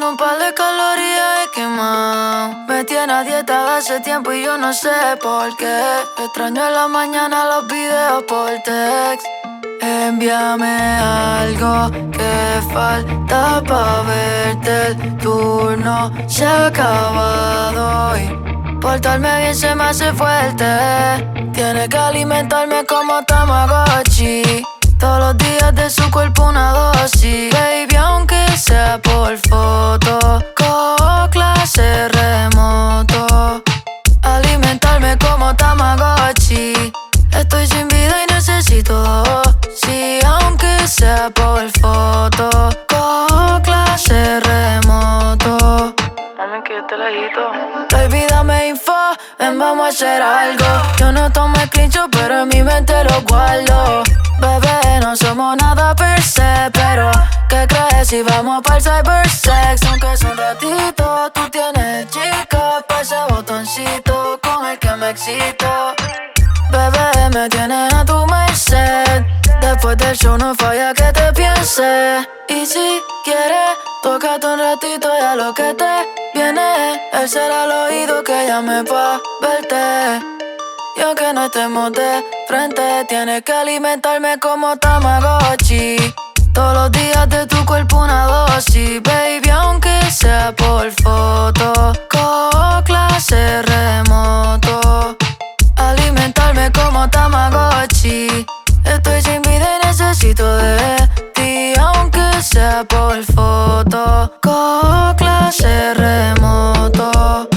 Esperando un par de calorías he quemado. Me tiene a dieta de hace tiempo y yo no sé por qué. Extraño en la mañana los videos por text. Envíame algo que falta pa' verte. El turno se ha acabado y portarme bien se me hace fuerte. Tiene que alimentarme como Tamagotchi. Todos los días de su cuerpo una dosis. Baby, aunque sea por foto, cojo clase remoto. Alimentarme como Tamagotchi. Estoy sin vida y necesito sí, aunque sea por foto, cojo clase remoto. Mami, que yo te lejito. Baby, dame info, ven, vamos a hacer algo. Yo no tomo screenshot, pero en mi mente lo guardo. Bebé, no somos nada per se, pero ¿qué crees si vamos pa'l cybersex? Aunque es un ratito, tú tienes chica pa' ese botoncito con el que me excito. Bebé, me tienes a tu merced. Después del show no falla que te piense. Y si quieres, tócate un ratito y a lo que te viene. Él será al oído que llame pa' verte. Y aunque no estemos de frente, tienes que alimentarme como Tamagotchi. Todos los días de tu cuerpo una dosis. Baby, aunque sea por foto, cojo clase remoto. Alimentarme como Tamagotchi. Estoy sin vida y necesito de ti, aunque sea por foto, cojo clase remoto.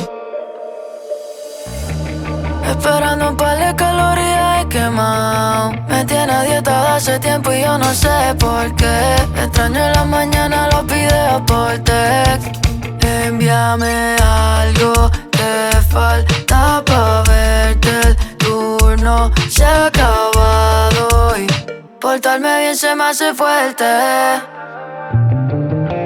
Esperando un par de calorías he quemado. Me tiene a dieta de hace tiempo y yo no sé por qué. Extraño en la mañana los videos por text. Envíame algo que falta pa' verte. El turno se ha acabado y portarme bien se me hace fuerte.